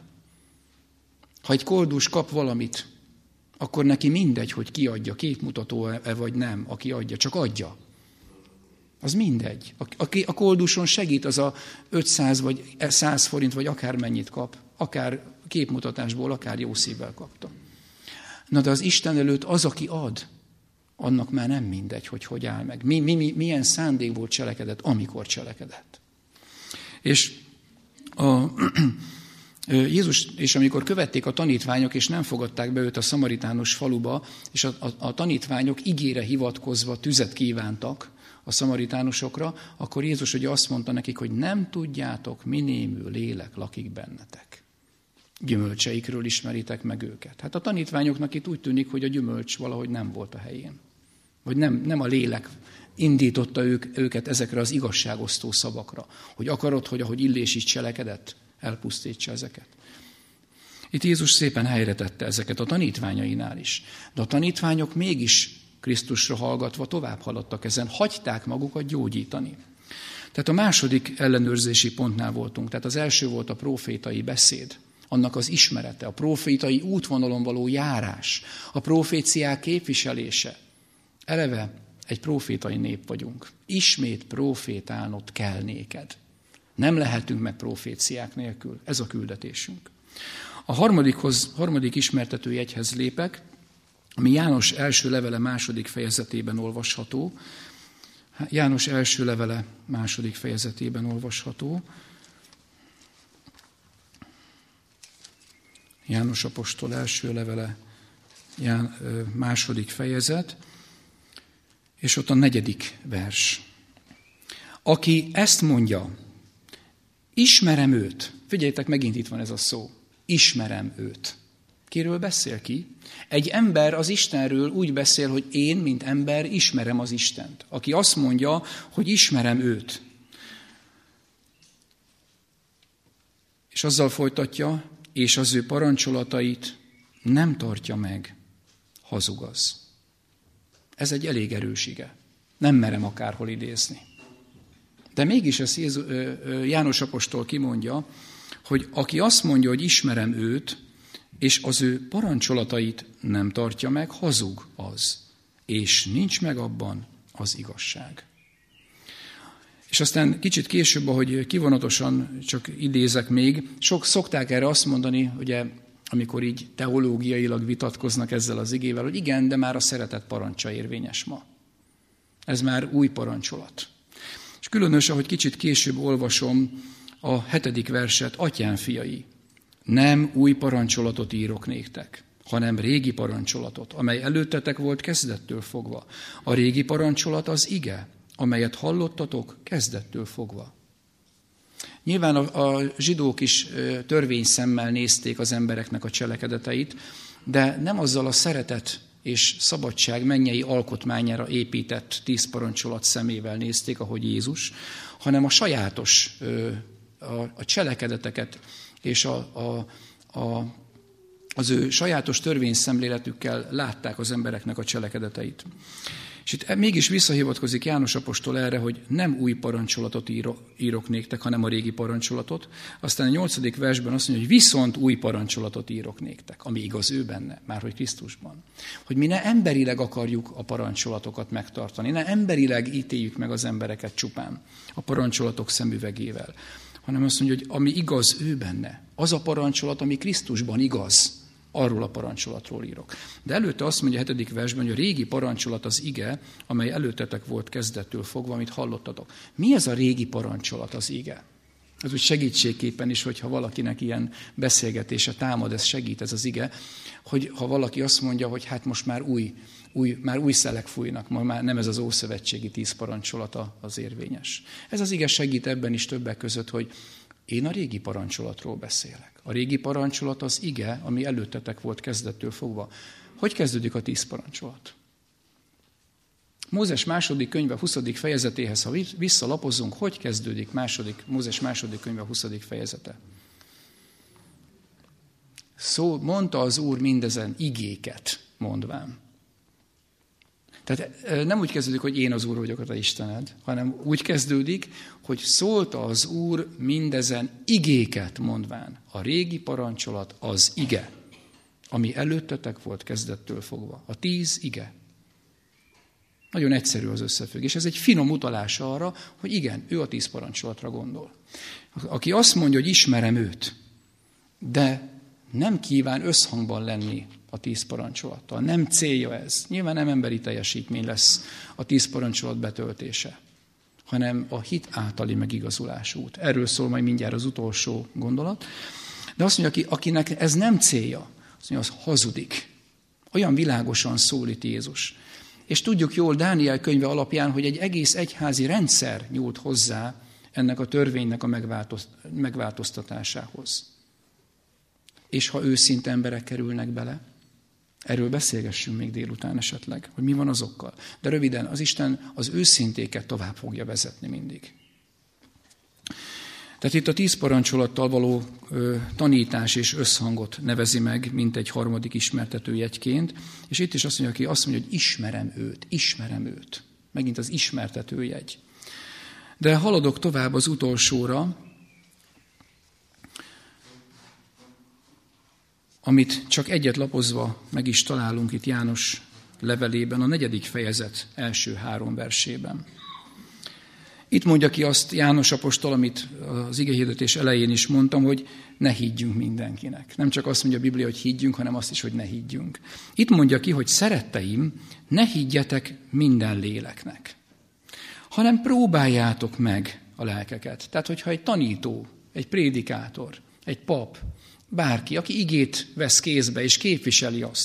Ha egy koldus kap valamit, akkor neki mindegy, hogy ki adja, képmutató-e vagy nem, aki adja, csak adja. Az mindegy. Aki a kolduson segít, az a ötszáz vagy száz forint, vagy akármennyit kap, akár képmutatásból, akár jó szívvel kapta. Na de az Isten előtt az, aki ad, annak már nem mindegy, hogy hogy áll meg. Mi, mi, mi, milyen szándékból cselekedett, amikor cselekedett. És a, Jézus, és amikor követték a tanítványok, és nem fogadták be őt a szamaritánus faluba, és a, a, a tanítványok igére hivatkozva tüzet kívántak a szamaritánusokra, akkor Jézus ugye azt mondta nekik, hogy nem tudjátok, mi némű lélek lakik bennetek. Gyümölcseikről ismeritek meg őket. Hát a tanítványoknak itt úgy tűnik, hogy a gyümölcs valahogy nem volt a helyén. Vagy nem, nem a lélek indította ők, őket ezekre az igazságosztó szavakra. Hogy akarod, hogy ahogy Illés is cselekedett, elpusztítsa ezeket. Itt Jézus szépen helyre tette ezeket a tanítványainál is. De a tanítványok mégis Krisztusra hallgatva tovább haladtak ezen, hagyták magukat gyógyítani. Tehát a második ellenőrzési pontnál voltunk. Tehát az első volt a prófétai beszéd, annak az ismerete, a prófétai útvonalon való járás, a próféciák képviselése. Eleve egy prófétai nép vagyunk. Ismét prófétálnod kell néked. Nem lehetünk meg próféciák nélkül. Ez a küldetésünk. A harmadikhoz, harmadik ismertető jegyhez lépek, ami János első levele második fejezetében olvasható. János első levele második fejezetében olvasható. János apostol első levele, Ján, második fejezet. És ott a negyedik vers. Aki ezt mondja, ismerem őt. Figyeljétek, megint itt van ez a szó. Ismerem őt. Kiről beszél ki? Egy ember az Istenről úgy beszél, hogy én, mint ember, ismerem az Istent. Aki azt mondja, hogy ismerem őt. És azzal folytatja, és az ő parancsolatait nem tartja meg, hazug az. Ez egy elég erős ige. Nem merem akárhol idézni. De mégis ezt Jézus, János apostol kimondja, hogy aki azt mondja, hogy ismerem őt, és az ő parancsolatait nem tartja meg, hazug az, és nincs meg abban az igazság. És aztán kicsit később, ahogy kivonatosan csak idézek még, sok szokták erre azt mondani, ugye, amikor így teológiailag vitatkoznak ezzel az igével, hogy igen, de már a szeretet parancsa érvényes ma. Ez már új parancsolat. És különös, ahogy kicsit később olvasom a hetedik verset, atyám fiai, nem új parancsolatot írok néktek, hanem régi parancsolatot, amely előttetek volt kezdettől fogva. A régi parancsolat az ige, amelyet hallottatok kezdettől fogva. Nyilván a, a zsidók is törvényszemmel nézték az embereknek a cselekedeteit, de nem azzal a szeretet és szabadság mennyei alkotmányára épített tíz parancsolat szemével nézték, ahogy Jézus, hanem a sajátos a, a cselekedeteket és a, a, a, az ő sajátos törvényszemléletükkel látták az embereknek a cselekedeteit. És itt mégis visszahivatkozik János apostol erre, hogy nem új parancsolatot írok, írok néktek, hanem a régi parancsolatot. Aztán a nyolcadik versben azt mondja, hogy viszont új parancsolatot írok néktek, ami igaz ő benne, márhogy Krisztusban. Hogy mi ne emberileg akarjuk a parancsolatokat megtartani, ne emberileg ítéljük meg az embereket csupán a parancssolatok szemüvegével, hanem azt mondja, hogy ami igaz ő benne, az a parancsolat, ami Krisztusban igaz, arról a parancsolatról írok. De előtte azt mondja a hetedik versben, hogy a régi parancsolat az ige, amely előttetek volt kezdettől fogva, amit hallottatok. Mi ez a régi parancsolat, az ige? Ez úgy segítségképpen is, hogyha valakinek ilyen beszélgetése támad, ez segít ez az ige, hogy ha valaki azt mondja, hogy hát most már új, új, már új szelek fújnak, ma már nem ez az ószövetségi tíz parancsolata az érvényes. Ez az ige segít ebben is többek között, hogy én a régi parancsolatról beszélek. A régi parancsolat az ige, ami előttetek volt kezdettől fogva. Hogy kezdődik a tíz parancsolat? Mózes második könyve huszadik fejezetéhez, ha visszalapozzunk, hogy kezdődik második, Mózes második könyve huszadik fejezete? Szó, mondta az Úr mindezen igéket, mondván. Tehát nem úgy kezdődik, hogy én az Úr vagyok a te Istened, hanem úgy kezdődik, hogy szólta az Úr mindezen igéket mondván. A régi parancsolat az ige, ami előttetek volt kezdettől fogva. A tíz ige. Nagyon egyszerű az összefüggés. Ez egy finom utalás arra, hogy igen, ő a tíz parancsolatra gondol. Aki azt mondja, hogy ismerem őt, de nem kíván összhangban lenni a tíz parancsolattal. Nem célja ez. Nyilván nem emberi teljesítmény lesz a tíz parancsolat betöltése, hanem a hit általi megigazulás út. Erről szól majd mindjárt az utolsó gondolat. De azt mondja, akinek ez nem célja, azt mondja, az hazudik. Olyan világosan szólít Jézus. És tudjuk jól Dániel könyve alapján, hogy egy egész egyházi rendszer nyúlt hozzá ennek a törvénynek a megváltoztatásához. És ha őszinte emberek kerülnek bele, erről beszélgessünk még délután esetleg, hogy mi van azokkal. De röviden, az Isten az őszintéket tovább fogja vezetni mindig. Tehát itt a tíz parancsolattal való ö, tanítás és összhangot nevezi meg, mint egy harmadik ismertetőjegyként. És itt is azt mondja, aki azt mondja, hogy ismerem őt, ismerem őt. Megint az ismertetőjegy. De haladok tovább az utolsóra, amit csak egyet lapozva meg is találunk itt János levelében, a negyedik fejezet első három versében. Itt mondja ki azt János apostol, amit az igehirdetés elején is mondtam, hogy ne higgyünk mindenkinek. Nem csak azt mondja a Biblia, hogy higgyünk, hanem azt is, hogy ne higgyünk. Itt mondja ki, hogy szeretteim, ne higgyetek minden léleknek, hanem próbáljátok meg a lelkeket. Tehát, hogyha egy tanító, egy prédikátor, egy pap, bárki, aki igét vesz kézbe és képviseli azt,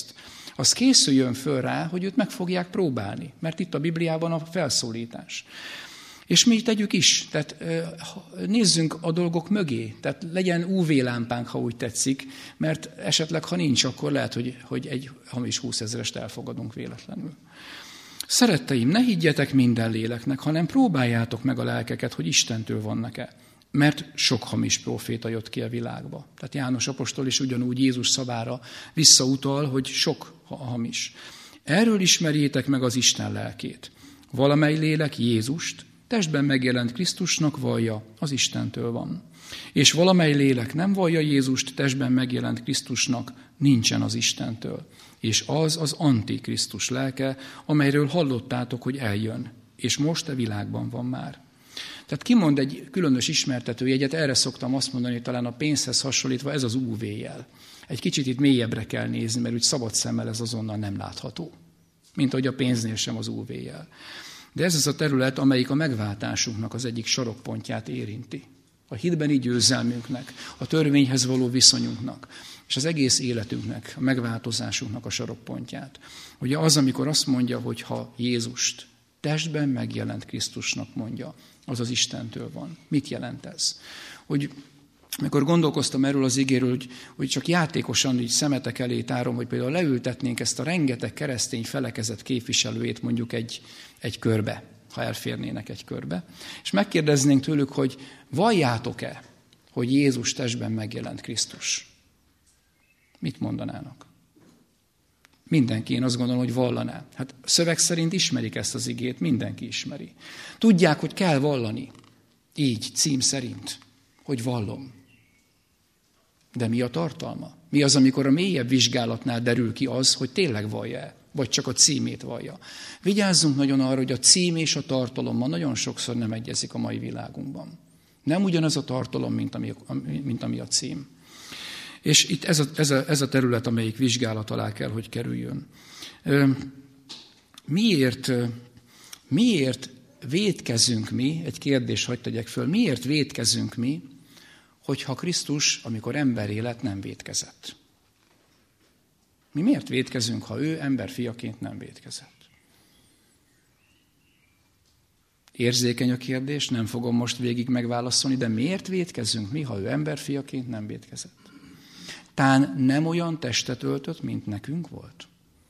az készüljön föl rá, hogy őt meg fogják próbálni, mert itt a Bibliában a felszólítás. És mi tegyük is, tehát nézzünk a dolgok mögé, tehát legyen ú vé lámpánk, ha úgy tetszik, mert esetleg, ha nincs, akkor lehet, hogy, hogy egy hamis húszezrest elfogadunk véletlenül. Szeretteim, ne higgyetek minden léleknek, hanem próbáljátok meg a lelkeket, hogy Istentől vannak-e. Mert sok hamis próféta jött ki a világba. Tehát János apostol is ugyanúgy Jézus szavára visszautal, hogy sok hamis. Erről ismerjétek meg az Isten lelkét. Valamely lélek Jézust, testben megjelent Krisztusnak vallja, az Istentől van. És valamely lélek nem vallja Jézust, testben megjelent Krisztusnak, nincsen az Istentől. És az az antikrisztus lelke, amelyről hallottátok, hogy eljön, és most a világban van már. Tehát kimond egy különös ismertetőjegyet, erre szoktam azt mondani, hogy talán a pénzhez hasonlítva ez az ú vé-jel. Egy kicsit itt mélyebbre kell nézni, mert úgy szabad szemmel ez azonnal nem látható. Mint ahogy a pénznél sem az ú vé-jel. De ez az a terület, amelyik a megváltásunknak az egyik sarokpontját érinti. A hitbeni győzelmünknek, a törvényhez való viszonyunknak, és az egész életünknek, a megváltozásunknak a sarokpontját. Ugye az, amikor azt mondja, hogy ha Jézust testben megjelent Krisztusnak mondja, az az Istentől van. Mit jelent ez? Hogy amikor gondolkoztam erről az igéről, hogy, hogy csak játékosan így szemetek elé tárom, hogy például leültetnénk ezt a rengeteg keresztény felekezet képviselőjét mondjuk egy, egy körbe, ha elférnének egy körbe, és megkérdeznénk tőlük, hogy valljátok-e, hogy Jézus testben megjelent Krisztus? Mit mondanának? Mindenki, én azt gondolom, hogy vallaná. Hát szöveg szerint ismerik ezt az igét, mindenki ismeri. Tudják, hogy kell vallani. Így, cím szerint, hogy vallom. De mi a tartalma? Mi az, amikor a mélyebb vizsgálatnál derül ki az, hogy tényleg vallja-e, vagy csak a címét vallja? Vigyázzunk nagyon arra, hogy a cím és a tartalom ma nagyon sokszor nem egyezik a mai világunkban. Nem ugyanaz a tartalom, mint ami, mint ami a cím. És itt ez a, ez, a, ez a terület, amelyik vizsgálat alá kell, hogy kerüljön. Miért, miért vétkezünk mi, egy kérdést hadd tegyek föl, miért vétkezünk mi, hogyha Krisztus, amikor ember élet, nem vétkezett? Mi miért vétkezünk, ha ő emberfiaként nem vétkezett? Érzékeny a kérdés, nem fogom most végig megválaszolni, de miért vétkezünk mi, ha ő emberfiaként nem vétkezett? Tán nem olyan testet öltött, mint nekünk volt?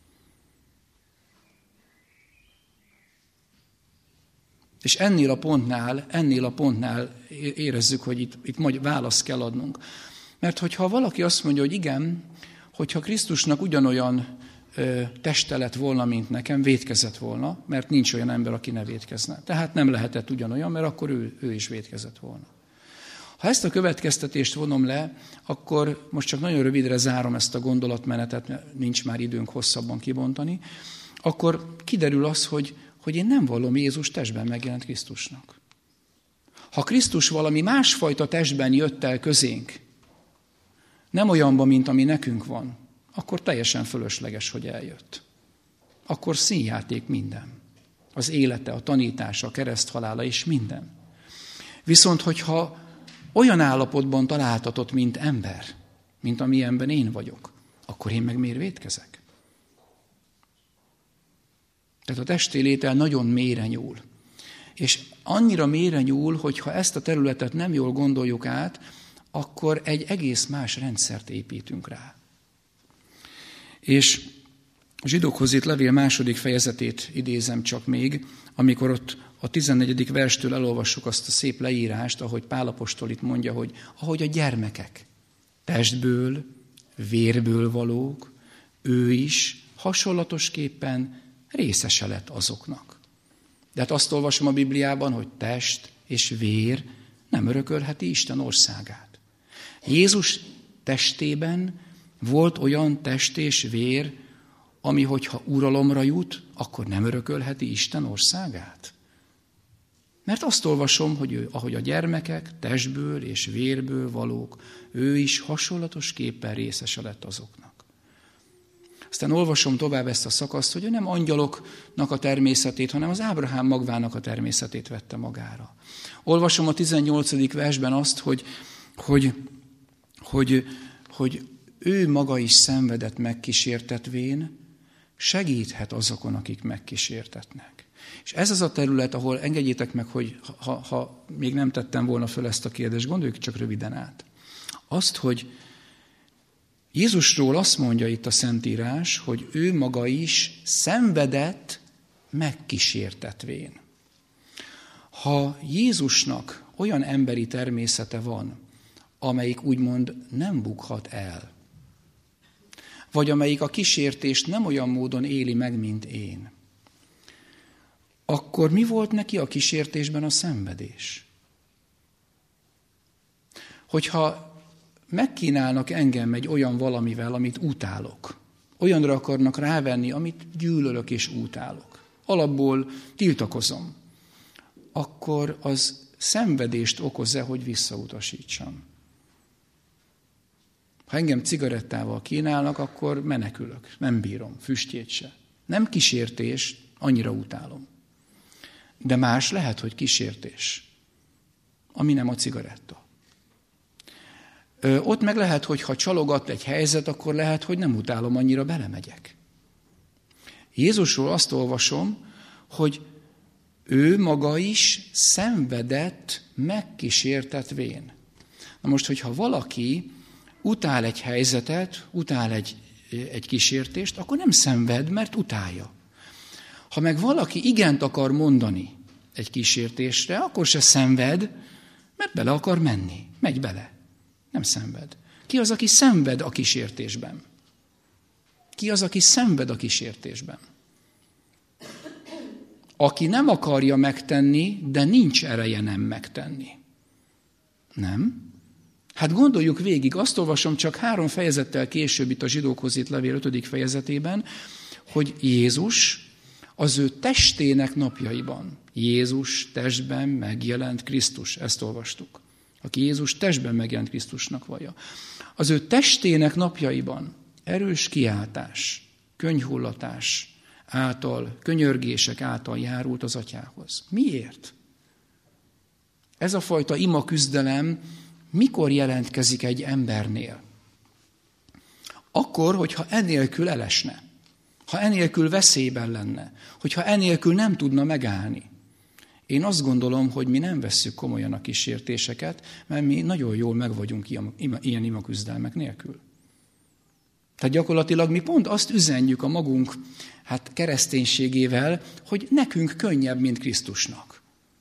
És ennél a pontnál, ennél a pontnál érezzük, hogy itt, itt választ kell adnunk. Mert hogyha valaki azt mondja, hogy igen, hogyha Krisztusnak ugyanolyan ö, teste lett volna, mint nekem, vétkezett volna, mert nincs olyan ember, aki ne vétkezne. Tehát nem lehetett ugyanolyan, mert akkor ő, ő is vétkezett volna. Ha ezt a következtetést vonom le, akkor most csak nagyon rövidre zárom ezt a gondolatmenetet, mert nincs már időnk hosszabban kibontani, akkor kiderül az, hogy, hogy én nem vallom Jézus testben megjelent Krisztusnak. Ha Krisztus valami másfajta testben jött el közénk, nem olyanban, mint ami nekünk van, akkor teljesen fölösleges, hogy eljött. Akkor színjáték minden. Az élete, a tanítása, a kereszthalála és minden. Viszont, hogyha olyan állapotban találtatott, mint ember, mint amilyenben én vagyok, akkor én meg miért vétkezek? Tehát a testélétel nagyon mélyre nyúl. És annyira mélyre nyúl, hogy ha ezt a területet nem jól gondoljuk át, akkor egy egész más rendszert építünk rá. És a zsidókhoz írt levél második fejezetét idézem csak még, amikor ott a tizennegyedik verstől elolvassuk azt a szép leírást, ahogy Pál apostol itt mondja, hogy ahogy a gyermekek testből, vérből valók, ő is hasonlatosképpen részese lett azoknak. De hát azt olvasom a Bibliában, hogy test és vér nem örökölheti Isten országát. Jézus testében volt olyan test és vér, ami hogyha uralomra jut, akkor nem örökölheti Isten országát. Mert azt olvasom, hogy ő, ahogy a gyermekek testből és vérből valók, ő is hasonlatosképpen részese lett azoknak. Aztán olvasom tovább ezt a szakaszt, hogy ő nem angyaloknak a természetét, hanem az Ábrahám magvának a természetét vette magára. Olvasom a tizennyolcadik versben azt, hogy, hogy, hogy, hogy ő maga is szenvedett megkísértetvén, segíthet azokon, akik megkísértetnek. És ez az a terület, ahol engedjétek meg, hogy ha, ha még nem tettem volna föl ezt a kérdést, gondoljuk csak röviden át. Azt, hogy Jézusról azt mondja itt a Szentírás, hogy ő maga is szenvedett megkísértetvén. Ha Jézusnak olyan emberi természete van, amelyik úgymond nem bukhat el, vagy amelyik a kísértést nem olyan módon éli meg, mint én, akkor mi volt neki a kísértésben a szenvedés? Hogyha megkínálnak engem egy olyan valamivel, amit utálok, olyanra akarnak rávenni, amit gyűlölök és utálok, alapból tiltakozom, akkor az szenvedést okoz-e, hogy visszautasítsam? Ha engem cigarettával kínálnak, akkor menekülök, nem bírom, füstjét se. Nem kísértés, annyira utálom. De más lehet, hogy kísértés, ami nem a cigaretta. Ö, ott meg lehet, hogy ha csalogat egy helyzet, akkor lehet, hogy nem utálom, annyira belemegyek. Jézusról azt olvasom, hogy ő maga is szenvedett megkísértetvén. Na most, hogyha valaki utál egy helyzetet, utál egy, egy kísértést, akkor nem szenved, mert utálja. Ha meg valaki igent akar mondani egy kísértésre, akkor se szenved, mert bele akar menni. Megy bele. Nem szenved. Ki az, aki szenved a kísértésben? Ki az, aki szenved a kísértésben? Aki nem akarja megtenni, de nincs ereje nem megtenni. Nem? Hát gondoljuk végig, azt olvasom csak három fejezettel később itt a zsidókhoz írt levél ötödik fejezetében, hogy Jézus az ő testének napjaiban, Jézus testben megjelent Krisztus, ezt olvastuk. Aki Jézus testben megjelent Krisztusnak vallja. Az ő testének napjaiban erős kiáltás, könnyhullatás által, könyörgések által járult az atyához. Miért? Ez a fajta ima küzdelem mikor jelentkezik egy embernél? Akkor, hogyha enélkül elesne, ha enélkül veszélyben lenne, hogyha enélkül nem tudna megállni. Én azt gondolom, hogy mi nem vesszük komolyan a kísértéseket, mert mi nagyon jól meg vagyunk ilyen, ilyen imaküzdelmek nélkül. Tehát gyakorlatilag mi pont azt üzenjük a magunk hát kereszténységével, hogy nekünk könnyebb, mint Krisztusnak.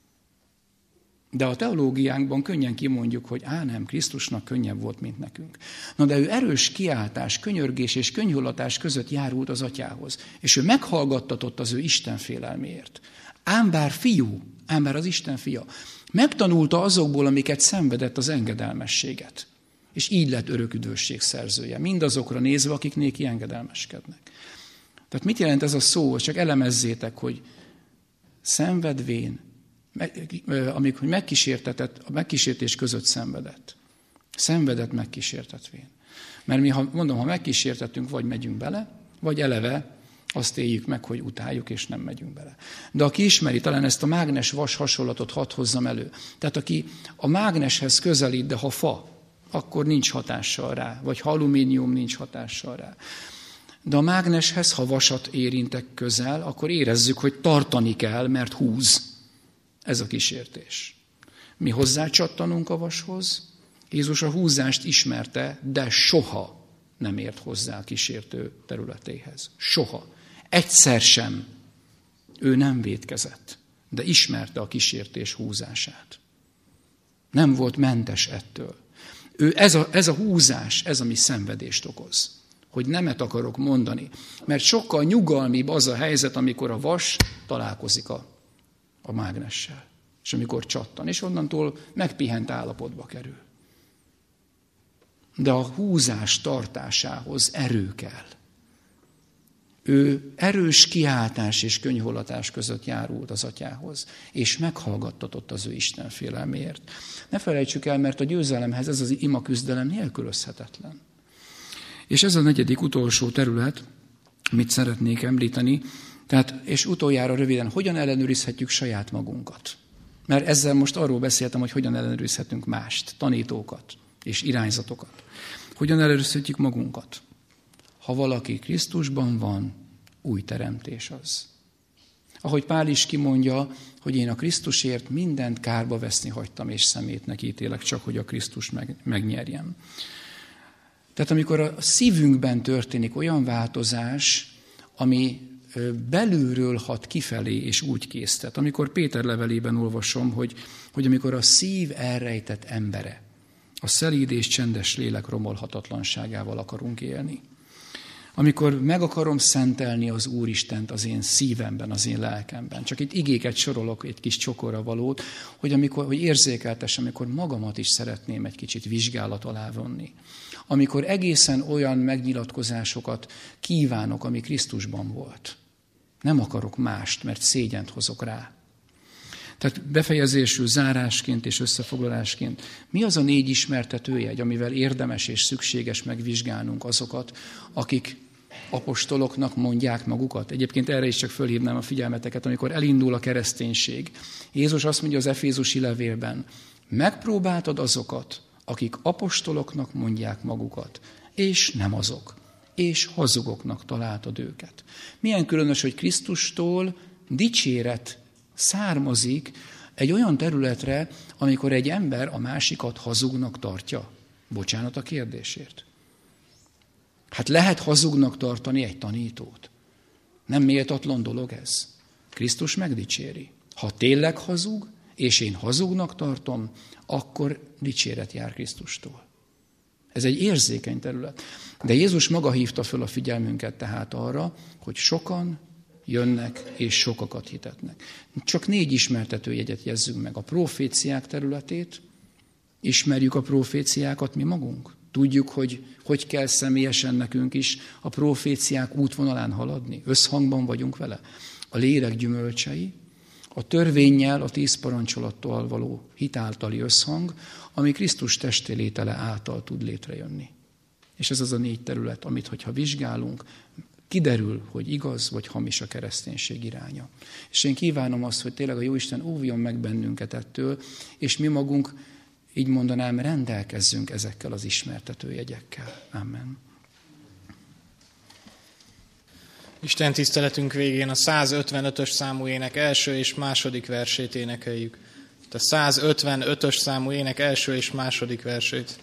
De a teológiánkban könnyen kimondjuk, hogy á nem, Krisztusnak könnyebb volt, mint nekünk. Na de ő erős kiáltás, könyörgés és könyhullatás között járult az atyához, és ő meghallgattatott az ő Isten félelméért. Ám bár fiú, ám bár az Isten fia, megtanulta azokból, amiket szenvedett, az engedelmességet. És így lett örök üdvösség szerzője, mindazokra nézve, akik néki engedelmeskednek. Tehát mit jelent ez a szó? Csak elemezzétek, hogy szenvedvén, amikor megkísértetett, a megkísértés között szenvedett. Szenvedett megkísértetvén. Mert mi, ha, mondom, ha megkísértetünk, vagy megyünk bele, vagy eleve azt éljük meg, hogy utáljuk, és nem megyünk bele. De aki ismeri, talán ezt a mágnes-vas hasonlatot hadd hozzam elő. Tehát aki a mágneshez közelít, de ha fa, akkor nincs hatással rá, vagy ha alumínium, nincs hatással rá. De a mágneshez, ha vasat érintek közel, akkor érezzük, hogy tartani kell, mert húz. Ez a kísértés. Mi hozzácsattanunk a vashoz. Jézus a húzást ismerte, de soha nem ért hozzá a kísértő területéhez. Soha. Egyszer sem. Ő nem vétkezett, de ismerte a kísértés húzását. Nem volt mentes ettől. Ő ez a, ez a húzás, ez ami szenvedést okoz. Hogy nemet akarok mondani. Mert sokkal nyugalmibb az a helyzet, amikor a vas találkozik a a mágnessel, és amikor csattan, és onnantól megpihent állapotba kerül. De a húzás tartásához erő kell. Ő erős kiáltás és könyhollatás között járult az atyához, és meghallgattatott az ő Isten félelméért. Ne felejtsük el, mert a győzelemhez ez az ima küzdelem nélkülözhetetlen. És ez a negyedik utolsó terület, amit szeretnék említeni, tehát, és utoljára röviden, hogyan ellenőrizhetjük saját magunkat? Mert ezzel most arról beszéltem, hogy hogyan ellenőrizhetünk mást, tanítókat és irányzatokat. Hogyan ellenőrizhetjük magunkat? Ha valaki Krisztusban van, új teremtés az. Ahogy Pál is kimondja, hogy én a Krisztusért mindent kárba veszni hagytam, és szemétnek ítélek, csak hogy a Krisztust meg, megnyerjem. Tehát amikor a szívünkben történik olyan változás, ami belülről hat kifelé, és úgy késztet. Amikor Péter levelében olvasom, hogy, hogy amikor a szív elrejtett embere, a szelíd és csendes lélek romolhatatlanságával akarunk élni. Amikor meg akarom szentelni az Úristent az én szívemben, az én lelkemben. Csak itt igéket sorolok, egy kis csokorra valót, hogy, amikor, hogy érzékeltessem, amikor magamat is szeretném egy kicsit vizsgálat alá vonni. Amikor egészen olyan megnyilatkozásokat kívánok, ami Krisztusban volt. Nem akarok mást, mert szégyent hozok rá. Tehát befejezésül, zárásként és összefoglalásként, mi az a négy ismertetőjegy, amivel érdemes és szükséges megvizsgálnunk azokat, akik apostoloknak mondják magukat? Egyébként erre is csak fölhívnám a figyelmeteket, amikor elindul a kereszténység. Jézus azt mondja az Efézusi levélben, megpróbáltad azokat, akik apostoloknak mondják magukat, és nem azok, és hazugoknak találtad őket. Milyen különös, hogy Krisztustól dicséret származik egy olyan területre, amikor egy ember a másikat hazugnak tartja. Bocsánat a kérdésért. Hát lehet hazugnak tartani egy tanítót. Nem méltatlan dolog ez. Krisztus megdicséri. Ha tényleg hazug, és én hazugnak tartom, akkor dicséret jár Krisztustól. Ez egy érzékeny terület. De Jézus maga hívta föl a figyelmünket tehát arra, hogy sokan jönnek és sokakat hitetnek. Csak négy ismertetőjegyet jezzünk meg. A proféciák területét, ismerjük a proféciákat mi magunk. Tudjuk, hogy hogy kell személyesen nekünk is a proféciák útvonalán haladni. Összhangban vagyunk vele. A lélek gyümölcsei, a törvénnyel, a tíz parancsolattal való hitáltali összhang, ami Krisztus testélétele által tud létrejönni. És ez az a négy terület, amit, hogyha vizsgálunk, kiderül, hogy igaz vagy hamis a kereszténység iránya. És én kívánom azt, hogy tényleg a Jóisten óvjon meg bennünket ettől, és mi magunk, így mondanám, rendelkezzünk ezekkel az ismertetőjegyekkel. Amen. Isten tiszteletünk végén a százötvenötös számú ének első és második versét énekeljük. A százötvenötös számú ének első és második versét.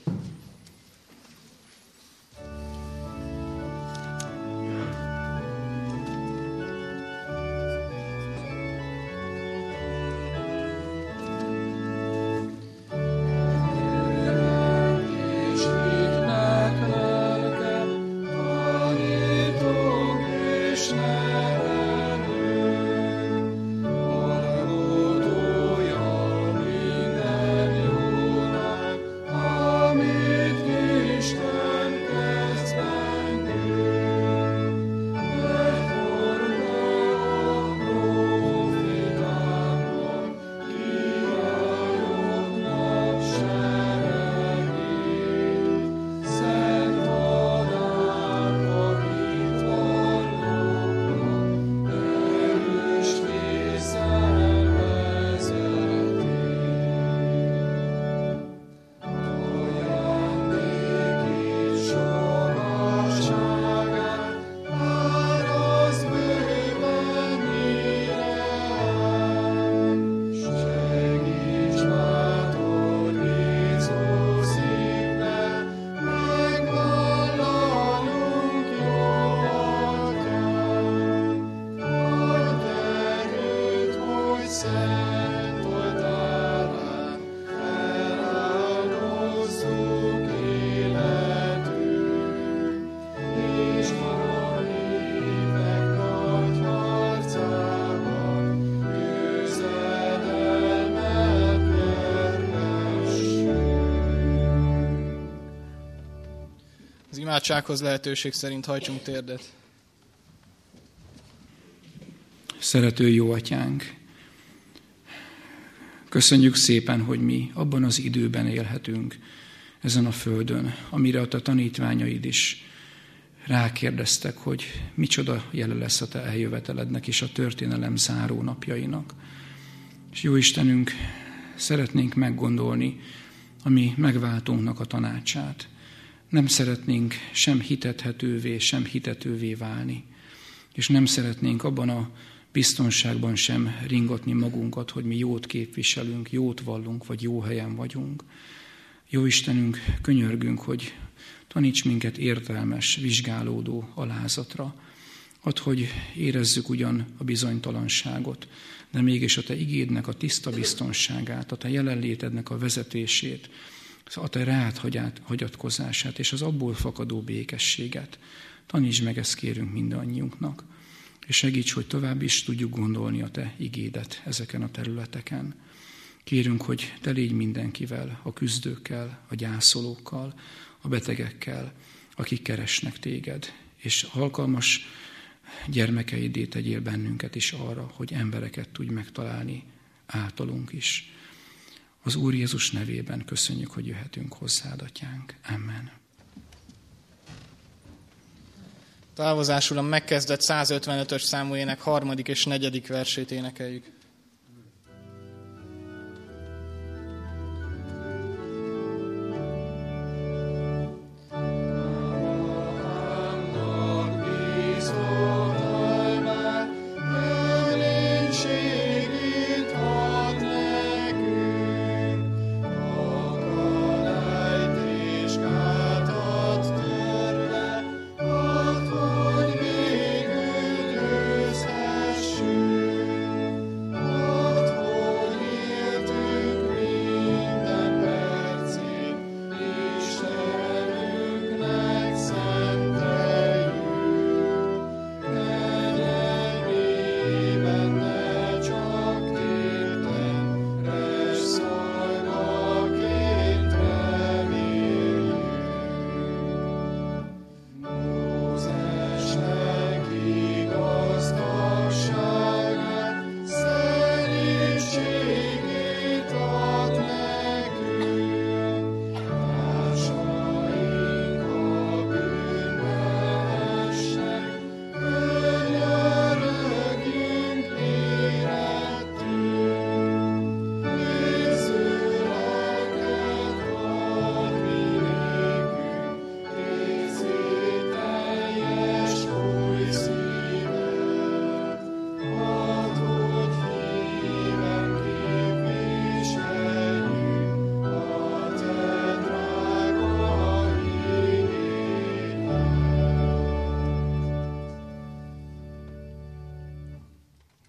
Imádsághoz lehetőség szerint hajtsunk térdet. Szerető jó atyánk, köszönjük szépen, hogy mi abban az időben élhetünk ezen a földön, amire a te tanítványaid is rákérdeztek, hogy micsoda jele lesz a te eljövetelednek és a történelem záró napjainak. És jó Istenünk, szeretnénk meggondolni a mi megváltónknak a tanácsát. Nem szeretnénk sem hitethetővé, sem hitetővé válni. és nem szeretnénk abban a biztonságban sem ringatni magunkat, hogy mi jót képviselünk, jót vallunk, vagy jó helyen vagyunk. Jó Istenünk, könyörgünk, hogy taníts minket értelmes, vizsgálódó alázatra. Add, hogy érezzük ugyan a bizonytalanságot, de mégis a Te igédnek a tiszta biztonságát, a Te jelenlétednek a vezetését, a Te rád hagyatkozását és az abból fakadó békességet. Tanítsd meg, ezt kérünk mindannyiunknak, és segíts, hogy tovább is tudjuk gondolni a Te igédet ezeken a területeken. Kérünk, hogy Te légy mindenkivel, a küzdőkkel, a gyászolókkal, a betegekkel, akik keresnek Téged, és alkalmas gyermekeidé tegyél bennünket is arra, hogy embereket tudj megtalálni általunk is. Az Úr Jézus nevében köszönjük, hogy jöhetünk hozzád, Atyánk. Amen. Távozásul a megkezdett százötvenötös számú ének harmadik és negyedik versét énekeljük.